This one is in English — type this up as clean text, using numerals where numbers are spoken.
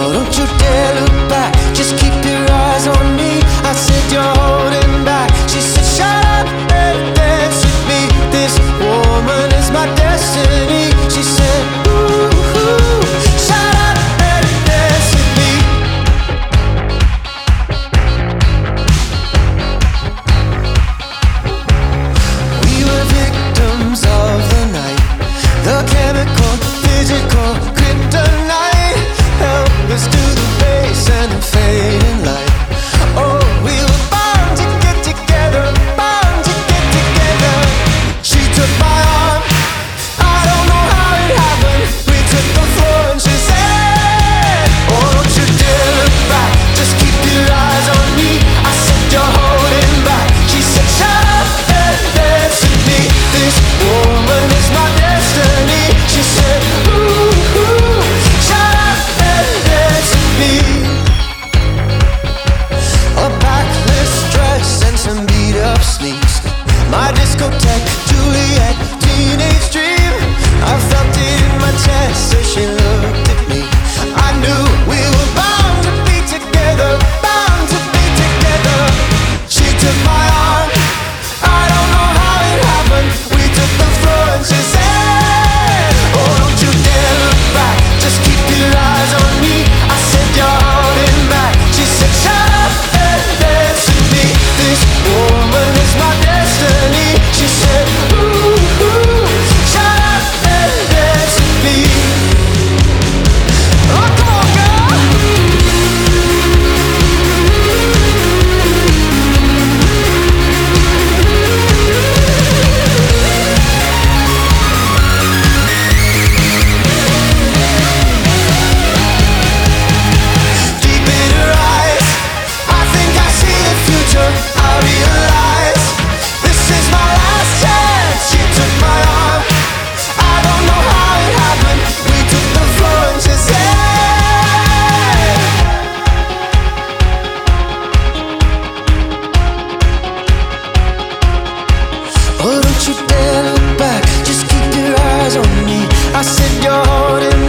Oh, don't you dare look back, just keep your eyes on me. I said you're holding back. She said shut up and dance with me. This woman is my destiny. She said ooh, shut up and dance with me. We were victims of the night, the chemical, physical, kryptonite. Help us to the base and the fading light. Oh, we were bound to get together, bound to get together. She took my arm, I don't know how it happened. We took the floor and she said, oh, don't you dare look back, just keep your eyes on me. I said you're holding back. She said shut up and dance with me. This woman is my destiny. She said ooh, shut up and dance with me. A backless dress and some beat up sneaks. My discotheque, Juliet, teenage dream. I felt it in my chest as she looked at me. I knew we were bound to be together, bound to be together. She took my arm, I don't know how it happened. We took the floor and she said, oh, don't you dare look back, just keep your eyes on me. I said you're holding back. She said shut up and dance with me. This woman is my destiny. She said ooh, shut up and dance with me. Oh, come on, girl. Deep in her eyes, I think I see the future. I realize this is my last chance. She took my arm, I don't know how it happened. We took the floor and she said, oh, don't you dare look back, just keep your eyes on me. I said you're holding